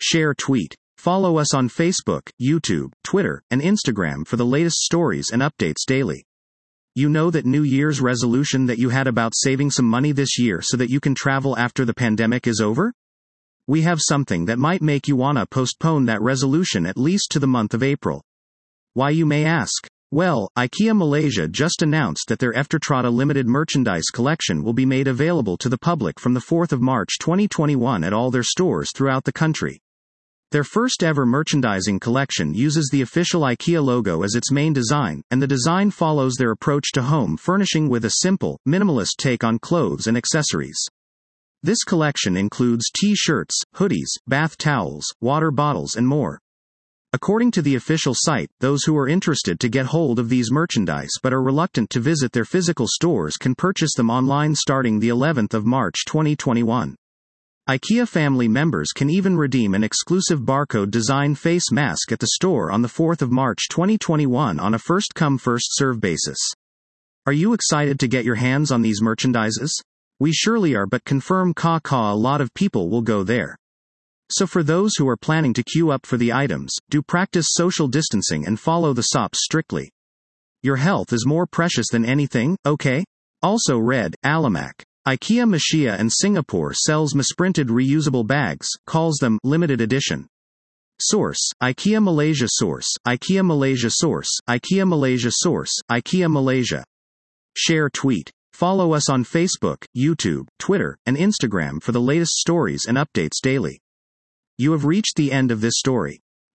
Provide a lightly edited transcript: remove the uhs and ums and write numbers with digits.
Share tweet. Follow us on Facebook, YouTube, Twitter, and Instagram for the latest stories and updates daily. You know that New Year's resolution that you had about saving some money this year so that you can travel after the pandemic is over? We have something that might make you wanna postpone that resolution at least to the month of April. Why, you may ask? Well, IKEA Malaysia just announced that their Eftertrada limited merchandise collection will be made available to the public from the 4th of March 2021 at all their stores throughout the country. Their first ever merchandising collection uses the official IKEA logo as its main design, and the design follows their approach to home furnishing with a simple, minimalist take on clothes and accessories. This collection includes t-shirts, hoodies, bath towels, water bottles and more. According to the official site, those who are interested to get hold of these merchandise but are reluctant to visit their physical stores can purchase them online starting the 11th of March 2021. IKEA family members can even redeem an exclusive barcode design face mask at the store on the 4th of March 2021 on a first-come first-serve basis. Are you excited to get your hands on these merchandises? We surely are, but confirm a lot of people will go there. So for those who are planning to queue up for the items, do practice social distancing and follow the SOPs strictly. Your health is more precious than anything, okay? Also read, Alimak. IKEA Malaysia and Singapore sells misprinted reusable bags, calls them limited edition. Source, IKEA Malaysia. Source, IKEA Malaysia. Source, IKEA Malaysia. Source, IKEA Malaysia. Share tweet. Follow us on Facebook, YouTube, Twitter, and Instagram for the latest stories and updates daily. You have reached the end of this story.